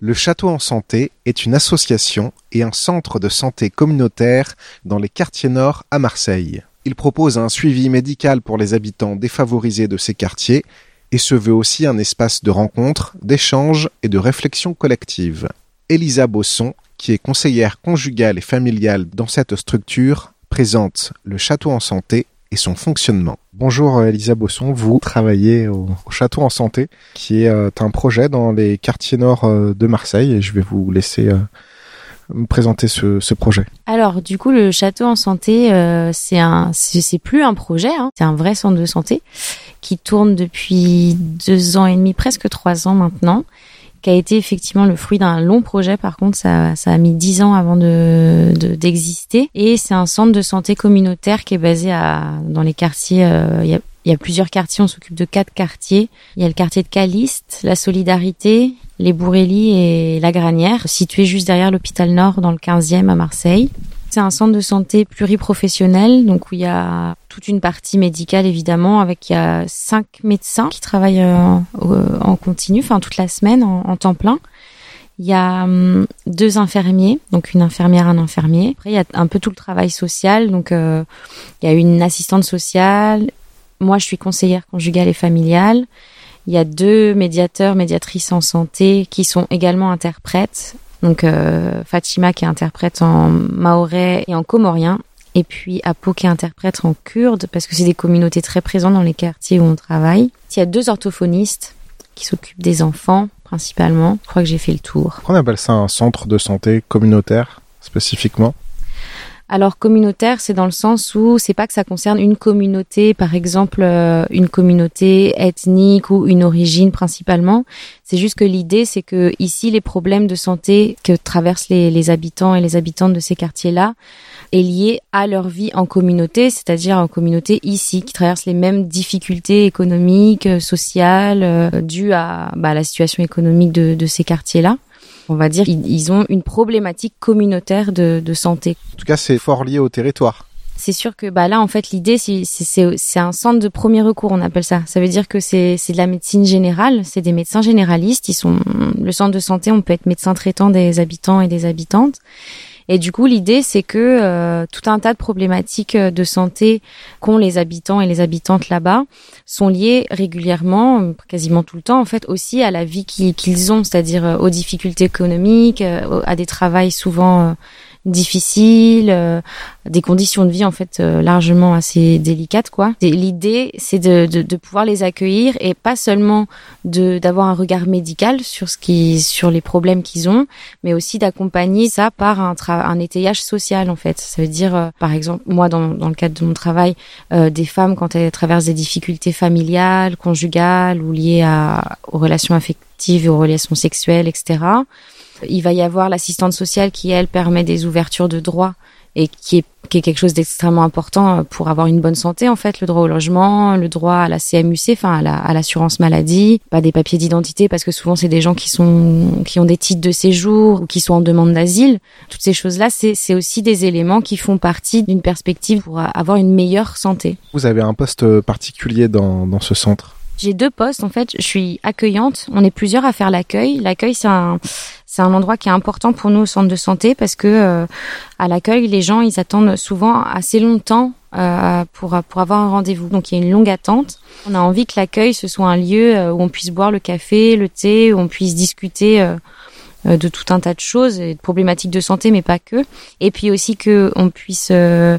Le Château en Santé est une association et un centre de santé communautaire dans les quartiers nord à Marseille. Il propose un suivi médical pour les habitants défavorisés de ces quartiers et se veut aussi un espace de rencontre, d'échange et de réflexion collective. Elisa Bosson, qui est conseillère conjugale et familiale dans cette structure, présente le Château en Santé et son fonctionnement. Bonjour Elisa Bosson, vous travaillez au Château en Santé, qui est un projet dans les quartiers nord de Marseille, et je vais vous laisser me présenter ce projet. Alors du coup, le Château en Santé, c'est plus un projet, c'est un vrai centre de santé qui tourne depuis 2 ans et demi, presque 3 ans maintenant, qui a été effectivement le fruit d'un long projet. Par contre, ça a mis 10 ans avant d'exister. Et c'est un centre de santé communautaire qui est basé dans les quartiers. Il y a plusieurs quartiers. On s'occupe de 4 quartiers. Il y a le quartier de Caliste, la Solidarité, les Bourrély et la Granière, situé juste derrière l'hôpital Nord dans le 15e à Marseille. C'est un centre de santé pluriprofessionnel, donc où il y a toute une partie médicale évidemment, il y a 5 médecins qui travaillent en continu, enfin toute la semaine en temps plein. Il y a 2 infirmiers, donc une infirmière, un infirmier. Après il y a un peu tout le travail social, donc il y a une assistante sociale. Moi je suis conseillère conjugale et familiale. Il y a 2 médiateurs, médiatrices en santé qui sont également interprètes. Donc Fatima qui est interprète en mahorais et en comorien, et puis Apo qui est interprète en kurde, parce que c'est des communautés très présentes dans les quartiers où on travaille. Il y a 2 orthophonistes qui s'occupent des enfants principalement. Je crois que j'ai fait le tour. On appelle ça un centre de santé communautaire spécifiquement? Alors communautaire, c'est dans le sens où c'est pas que ça concerne une communauté, par exemple une communauté ethnique ou une origine principalement. C'est juste que l'idée, c'est que ici, les problèmes de santé que traversent les habitants et les habitantes de ces quartiers-là est lié à leur vie en communauté, c'est-à-dire en communauté ici, qui traversent les mêmes difficultés économiques, sociales, dues à la situation économique de ces quartiers-là. On va dire ils ont une problématique communautaire de santé. En tout cas, c'est fort lié au territoire. C'est sûr que là, en fait, l'idée, c'est un centre de premier recours, on appelle ça. Ça veut dire que c'est de la médecine générale, c'est des médecins généralistes. Le centre de santé, on peut être médecin traitant des habitants et des habitantes. Et du coup, l'idée, c'est que tout un tas de problématiques de santé qu'ont les habitants et les habitantes là-bas sont liées régulièrement, quasiment tout le temps, en fait, aussi à la vie qu'ils ont, c'est-à-dire aux difficultés économiques, à des travails souvent difficiles, des conditions de vie en fait largement assez délicates quoi. Et l'idée c'est de pouvoir les accueillir et pas seulement d'avoir un regard médical sur les problèmes qu'ils ont, mais aussi d'accompagner ça par un étayage social en fait. Ça veut dire par exemple moi dans le cadre de mon travail des femmes quand elles traversent des difficultés familiales, conjugales ou liées aux relations affectives et aux relations sexuelles, etc. Il va y avoir l'assistante sociale qui, elle, permet des ouvertures de droits et qui est quelque chose d'extrêmement important pour avoir une bonne santé, en fait, le droit au logement, le droit à la CMUC, enfin, à l'assurance maladie, pas des papiers d'identité parce que souvent c'est des gens qui ont des titres de séjour ou qui sont en demande d'asile. Toutes ces choses-là, c'est aussi des éléments qui font partie d'une perspective pour avoir une meilleure santé. Vous avez un poste particulier dans ce centre? J'ai 2 postes, en fait. Je suis accueillante. On est plusieurs à faire l'accueil. L'accueil, c'est un endroit qui est important pour nous au centre de santé parce que à l'accueil, les gens, ils attendent souvent assez longtemps pour avoir un rendez-vous. Donc, il y a une longue attente. On a envie que l'accueil, ce soit un lieu où on puisse boire le café, le thé, où on puisse discuter de tout un tas de choses, et de problématiques de santé, mais pas que. Et puis aussi que on puisse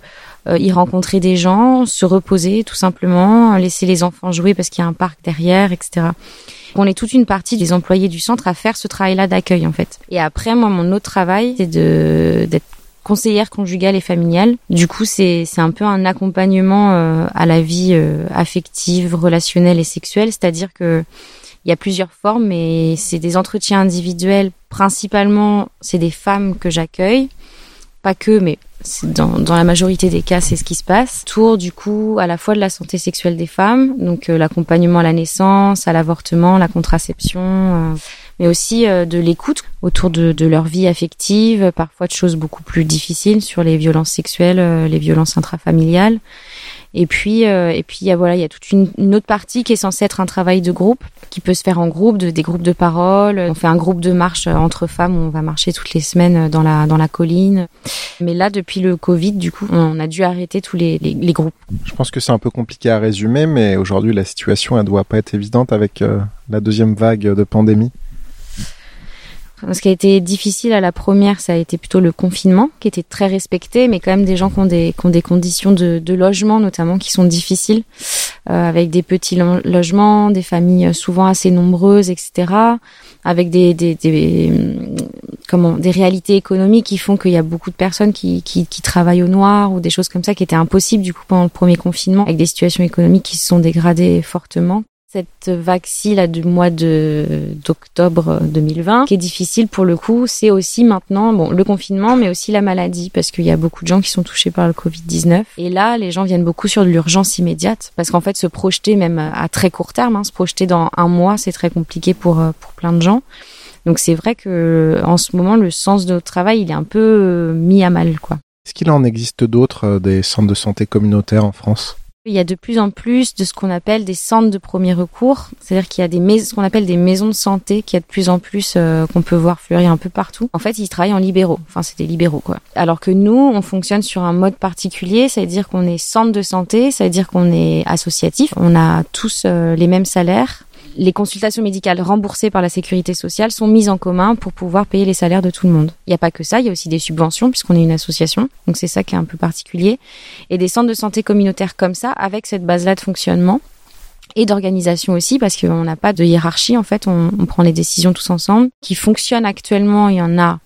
y rencontrer des gens, se reposer tout simplement, laisser les enfants jouer parce qu'il y a un parc derrière, etc. On est toute une partie des employés du centre à faire ce travail-là d'accueil en fait. Et après, moi, mon autre travail, c'est d'être conseillère conjugale et familiale. Du coup, c'est un peu un accompagnement à la vie affective, relationnelle et sexuelle, c'est-à-dire que il y a plusieurs formes, mais c'est des entretiens individuels. Principalement, c'est des femmes que j'accueille. Pas que, mais dans la majorité des cas, c'est ce qui se passe. Autour, du coup, à la fois de la santé sexuelle des femmes, donc l'accompagnement à la naissance, à l'avortement, la contraception, mais aussi de l'écoute autour de leur vie affective, parfois de choses beaucoup plus difficiles sur les violences sexuelles, les violences intrafamiliales. Et puis il y a toute une autre partie qui est censée être un travail de groupe, qui peut se faire en groupe, des groupes de parole. On fait un groupe de marche entre femmes où on va marcher toutes les semaines dans la colline. Mais là, depuis le Covid, du coup, on a dû arrêter tous les groupes. Je pense que c'est un peu compliqué à résumer, mais aujourd'hui, la situation, elle doit pas être évidente avec la deuxième vague de pandémie. Ce qui a été difficile à la première, ça a été plutôt le confinement, qui était très respecté, mais quand même des gens qui ont des conditions de logement, notamment, qui sont difficiles, avec des petits logements, des familles souvent assez nombreuses, etc., avec des réalités économiques qui font qu'il y a beaucoup de personnes qui travaillent au noir ou des choses comme ça qui étaient impossibles, du coup, pendant le premier confinement, avec des situations économiques qui se sont dégradées fortement. Cette vague-ci là du mois d'octobre 2020, qui est difficile pour le coup, c'est aussi maintenant le confinement, mais aussi la maladie, parce qu'il y a beaucoup de gens qui sont touchés par le Covid-19. Et là, les gens viennent beaucoup sur de l'urgence immédiate, parce qu'en fait, se projeter même à très court terme, se projeter dans un mois, c'est très compliqué pour plein de gens. Donc c'est vrai que en ce moment, le sens de notre travail, il est un peu mis à mal, quoi. Est-ce qu'il en existe d'autres, des centres de santé communautaires en France ? Il y a de plus en plus de ce qu'on appelle des centres de premier recours, c'est-à-dire qu'il y a ce qu'on appelle des maisons de santé, qu'il y a de plus en plus qu'on peut voir fleurir un peu partout. En fait, ils travaillent en libéraux, c'est des libéraux quoi. Alors que nous, on fonctionne sur un mode particulier, ça veut dire qu'on est centre de santé, ça veut dire qu'on est associatif, on a tous les mêmes salaires. Les consultations médicales remboursées par la sécurité sociale sont mises en commun pour pouvoir payer les salaires de tout le monde. Il n'y a pas que ça, il y a aussi des subventions puisqu'on est une association, donc c'est ça qui est un peu particulier. Et des centres de santé communautaires comme ça, avec cette base-là de fonctionnement et d'organisation aussi, parce qu'on n'a pas de hiérarchie, en fait, on prend les décisions tous ensemble. Qui fonctionnent actuellement, il y en a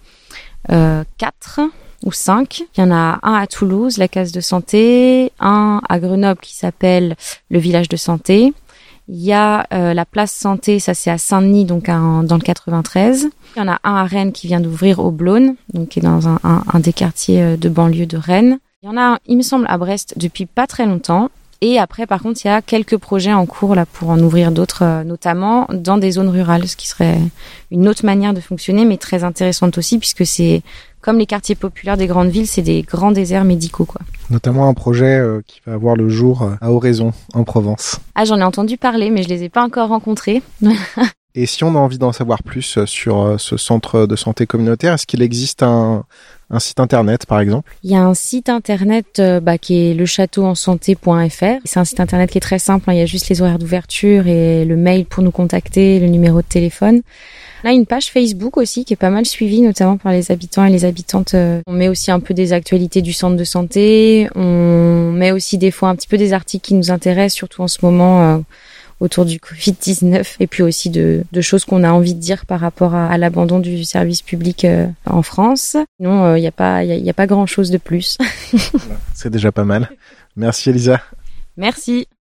4 ou 5. Il y en a un à Toulouse, la case de santé, un à Grenoble qui s'appelle le village de santé. Il y a la place santé, ça c'est à Saint-Denis, donc dans le 93. Il y en a un à Rennes qui vient d'ouvrir au Blône, donc qui est dans un des quartiers de banlieue de Rennes. Il y en a un, il me semble, à Brest depuis pas très longtemps. Et après, par contre, il y a quelques projets en cours là pour en ouvrir d'autres, notamment dans des zones rurales, ce qui serait une autre manière de fonctionner, mais très intéressante aussi, puisque c'est comme les quartiers populaires des grandes villes, c'est des grands déserts médicaux, quoi. Notamment un projet qui va voir le jour à Oraison, en Provence. Ah, j'en ai entendu parler, mais je les ai pas encore rencontrés. Et si on a envie d'en savoir plus sur ce centre de santé communautaire, est-ce qu'il existe un site internet, par exemple ? Il y a un site internet qui est lechâteauensanté.fr. C'est un site internet qui est très simple, il y a juste les horaires d'ouverture et le mail pour nous contacter, le numéro de téléphone. Là, une page Facebook aussi qui est pas mal suivie, notamment par les habitants et les habitantes. On met aussi un peu des actualités du centre de santé. On met aussi des fois un petit peu des articles qui nous intéressent, surtout en ce moment autour du Covid-19. Et puis aussi de choses qu'on a envie de dire par rapport à l'abandon du service public en France. Sinon, il y a pas grand-chose de plus. C'est déjà pas mal. Merci Elisa. Merci.